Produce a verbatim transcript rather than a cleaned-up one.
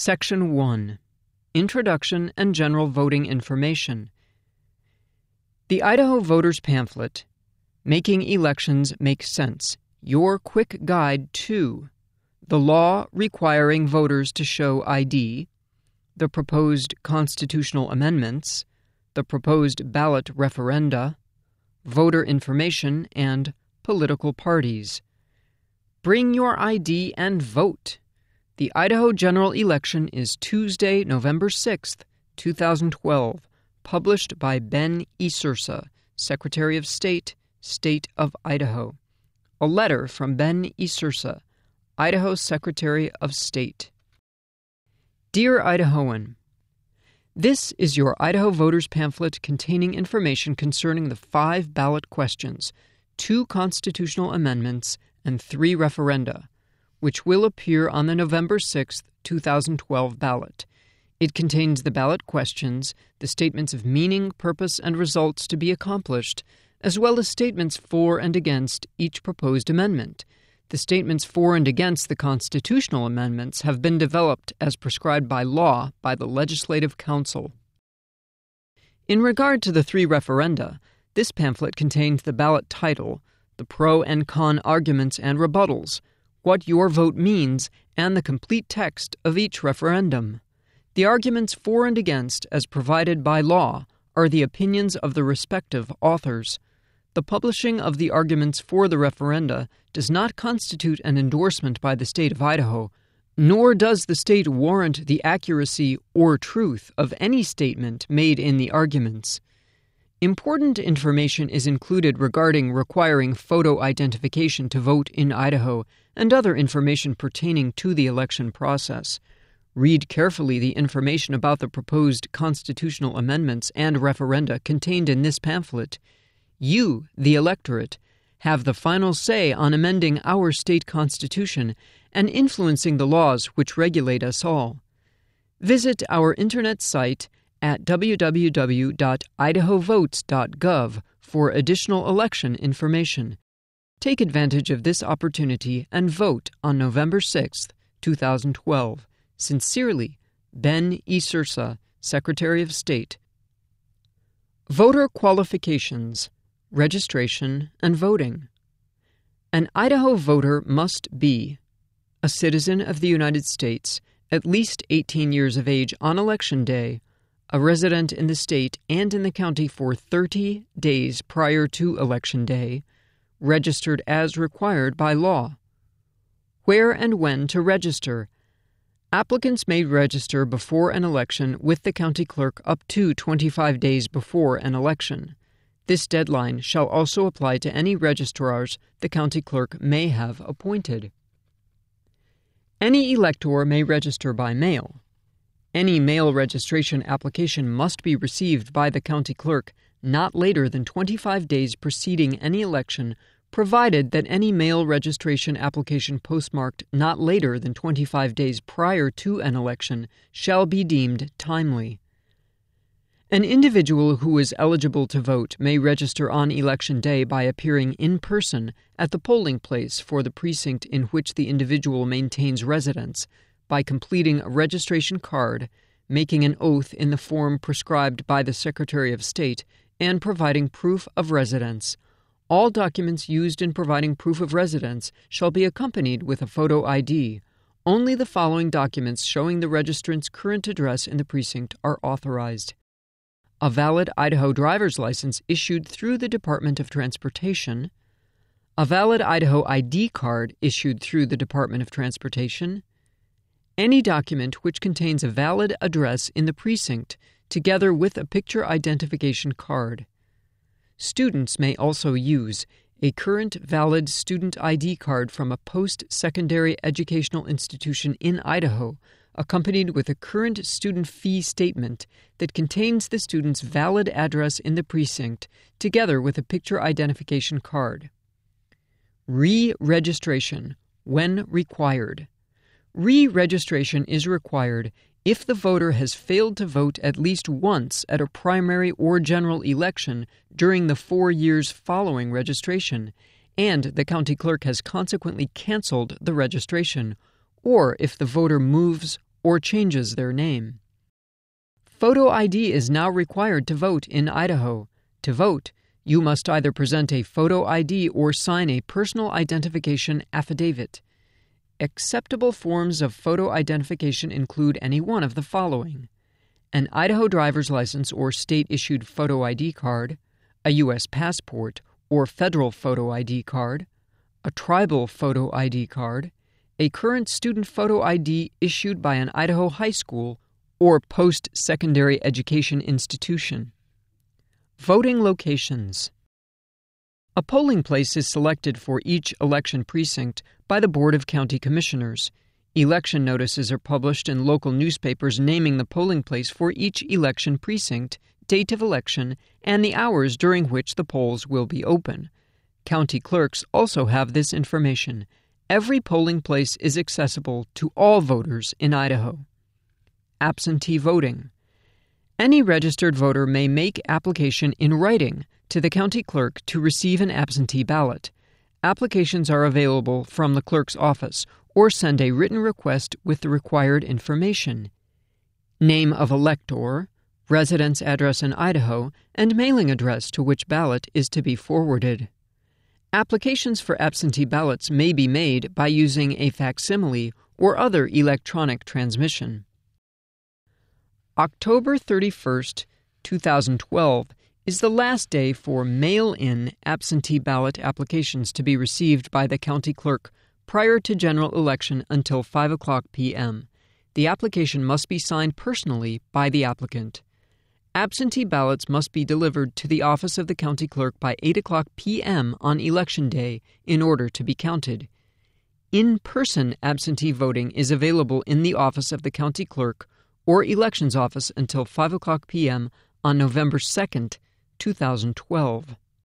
Section one. Introduction and General Voting Information. The Idaho Voters Pamphlet, Making Elections Make Sense, Your Quick Guide to the Law Requiring Voters to Show I D, the Proposed Constitutional Amendments, the Proposed Ballot Referenda, Voter Information, and Political Parties. Bring your I D and vote. The Idaho General Election is Tuesday, November sixth, two thousand twelve, published by Ben Isursa, Secretary of State, State of Idaho. A letter from Ben Isursa, Idaho Secretary of State. Dear Idahoan, this is your Idaho Voters Pamphlet containing information concerning the five ballot questions, two constitutional amendments, and three referenda, which will appear on the November sixth, two thousand twelve ballot. It contains the ballot questions, the statements of meaning, purpose, and results to be accomplished, as well as statements for and against each proposed amendment. The statements for and against the constitutional amendments have been developed as prescribed by law by the Legislative Council. In regard to the three referenda, this pamphlet contains the ballot title, the pro and con arguments and rebuttals, what your vote means, and the complete text of each referendum. The arguments for and against, as provided by law, are the opinions of the respective authors. The publishing of the arguments for the referenda does not constitute an endorsement by the state of Idaho, nor does the state warrant the accuracy or truth of any statement made in the arguments. Important information is included regarding requiring photo identification to vote in Idaho and other information pertaining to the election process. Read carefully the information about the proposed constitutional amendments and referenda contained in this pamphlet. You, the electorate, have the final say on amending our state constitution and influencing the laws which regulate us all. Visit our internet site at w w w dot idaho votes dot gov for additional election information. Take advantage of this opportunity and vote on November sixth, two thousand twelve. Sincerely, Ben Isursa, Secretary of State. Voter Qualifications, Registration, and Voting. An Idaho voter must be a citizen of the United States, at least eighteen years of age on Election Day, a resident in the state and in the county for thirty days prior to Election Day, registered as required by law. Where and when to register. Applicants may register before an election with the county clerk up to twenty-five days before an election. This deadline shall also apply to any registrars the county clerk may have appointed. Any elector may register by mail. Any mail registration application must be received by the county clerk not later than twenty-five days preceding any election, provided that any mail registration application postmarked not later than twenty-five days prior to an election shall be deemed timely. An individual who is eligible to vote may register on Election Day by appearing in person at the polling place for the precinct in which the individual maintains residence, by completing a registration card, making an oath in the form prescribed by the Secretary of State, and providing proof of residence. All documents used in providing proof of residence shall be accompanied with a photo I D. Only the following documents showing the registrant's current address in the precinct are authorized: a valid Idaho driver's license issued through the Department of Transportation, a valid Idaho I D card issued through the Department of Transportation, any document which contains a valid address in the precinct, together with a picture identification card. Students may also use a current valid student I D card from a post-secondary educational institution in Idaho, accompanied with a current student fee statement that contains the student's valid address in the precinct, together with a picture identification card. Re-registration, when required. Re-registration is required if the voter has failed to vote at least once at a primary or general election during the four years following registration, and the county clerk has consequently canceled the registration, or if the voter moves or changes their name. Photo I D is now required to vote in Idaho. To vote, you must either present a photo I D or sign a personal identification affidavit. Acceptable forms of photo identification include any one of the following: an Idaho driver's license or state-issued photo I D card, a U S passport or federal photo I D card, a tribal photo I D card, a current student photo I D issued by an Idaho high school or post-secondary education institution. Voting locations. A polling place is selected for each election precinct by the Board of County Commissioners. Election notices are published in local newspapers naming the polling place for each election precinct, date of election, and the hours during which the polls will be open. County clerks also have this information. Every polling place is accessible to all voters in Idaho. Absentee voting. Any registered voter may make application in writing to the county clerk to receive an absentee ballot. Applications are available from the clerk's office or send a written request with the required information: name of elector, residence address in Idaho, and mailing address to which ballot is to be forwarded. Applications for absentee ballots may be made by using a facsimile or other electronic transmission. October thirty-first, two thousand twelve is the last day for mail-in absentee ballot applications to be received by the county clerk prior to general election until five o'clock p.m. The application must be signed personally by the applicant. Absentee ballots must be delivered to the office of the county clerk by eight o'clock p.m. on Election Day in order to be counted. In-person absentee voting is available in the office of the county clerk or elections office until five o'clock p.m. on November second, two thousand twelve.